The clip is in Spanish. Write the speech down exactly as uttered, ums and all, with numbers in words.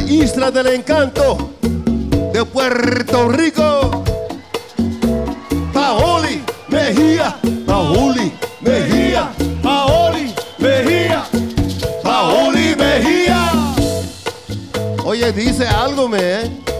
Isla del Encanto de Puerto Rico. Paoli Mejía, Paoli Mejía, Paoli Mejía, Paoli Mejía. Oye, dice algo, me, ¿eh?